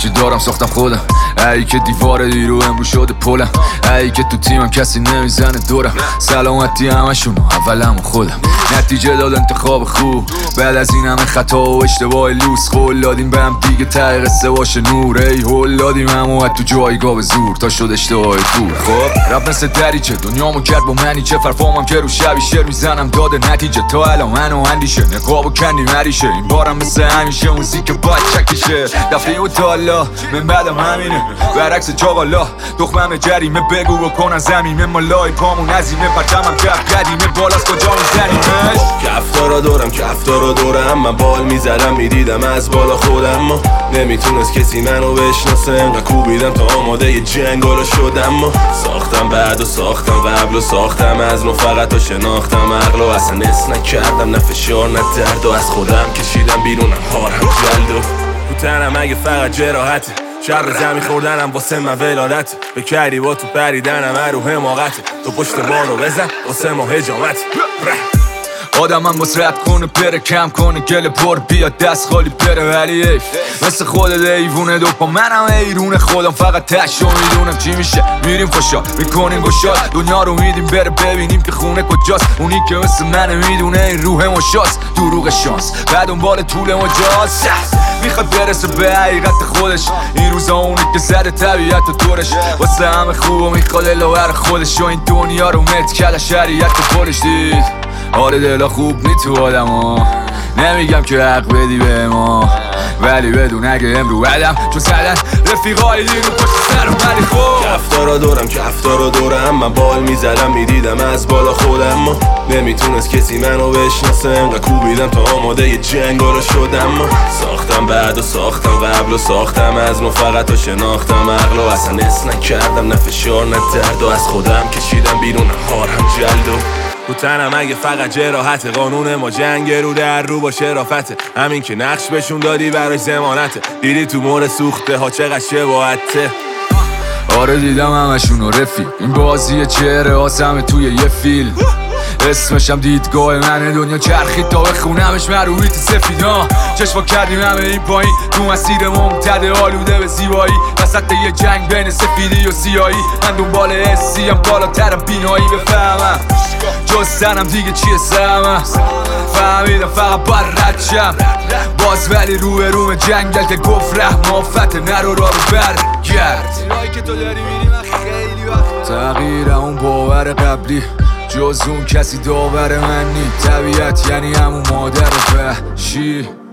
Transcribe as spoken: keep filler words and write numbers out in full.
هرچی دارم ساختم خودم. ای که دیوار دیرو امرو شده پلم، ای که تو تیمم کسی نمیزنه دورم. سلامتی همشون اولم خودم. نتیجه داد انتخاب خوب بعد از این همه خطا و اشتباه لوس. قول دادیم به هم دیگه ته قصه باشه نور. ای هول دادیم همو تو جایگاه به زور تا شد اشتباه دور. خب رب مثل دریچه دنیامو کرد با منی چه فرفامم که رو شبی شعر میزنم داده نتیجه. تا الان منو اندیشه نقاب و کندی مریشه. این بارم مثل همیشه موزیک باید چکشه. دفعه و تالا من بعدم همینه برعکس چاقالا. دخمم جریمه بگو بکنن زمینه مالای پامون عظیمه. پرچمم کف قدیمه بالاست کجا میزنیمش. کفتارا دورم کفتارا دورم من بال میزدم میدیدم از بالا خودم. ما نمیتونست کسی منو بشناسه انقدر کوبیدم تا آماده ی جنگارا شدم. ما ساختم بعد و ساختم قبل و ساختم از نو فقط تا شناختم عقل و اصلا نس نکردم نه فشار نه درد و از خودم کشیدم بیرونم هارم جلد و تو تنم اگه فقط جراحته. شر زمین خوردنم واسه من ولادت. بکردی با تو پریدنم رو حماقته. تو پشت بارو بزن واسه ما هجامت. آدم هم باز رد کنه بره کم کنه گل پر بیاد دست خالی بره. ولی ایف مثل خودت ایوونه دو پا منم ایرونه خودم فقط تشو میدونم چی میشه. میریم خوشا میکنیم گشاد دنیا رو میدیم بره ببینیم که خونه کجاست. اونی که مثل منه میدونه این روح مشاست. دروغ شانس بعد دنبال طول مجاز میخواد برسه به حقیقت خودش. این روزا اونی که زده طبیعت و دورش واسه همه خوب و میخواد الاور خودش. و این دنیا رو مت کده شریعت و پولش دید. آره دلا خوب نی تو آدم ها نمیگم که حق بدی به ما ولی بدون اگه امرو بدم چون زدن رفیقای دیرو پشت سرم. ولی خوب کفتارا دورم کفتارا دورم من بال میزدم میدیدم از بالا خودم. ما نمیتونست کسی منو بشناسه انقدر کوبیدم تا آماده ی جنگارا شدم. ما ساختم بعد و ساختم قبل و ساختم از نو فقط تا شناختم عقل و اصلا نس نکردم نه فشار نه درد و از خودم کشیدم بیرونم هارم جلد و تو تنم اگه فقط جراحته. قانون ما جنگ رو در رو با شرافته. همین که نقش بهشون دادی براش ضمانته. دیدی تو مور سوخته ها چقدر شباهته. آره دیدم همشونو رفیق. این بازی چهره آسمه توی یه فیلم. اسمشم دیدگاه منه دنیا چرخید تا بخونمش مرویت سفیدا. چشما کردیم همه این پایین تو مسیر ممتد آلوده به زیبایی. وسط یه جنگ بین سفیدی و سیایی من دنبال حسی هم بالاترم بینایی بفهمم جستنم دیگه چیه سهمم. فهمیدم فقط باید رد شم باز ولی روی روم جنگل که گفت ره مافت نرو را رو برگرد. تغییر اون باور قبلی جز اون کسی داور من نی. طبیعت یعنی همون مادر وحشی.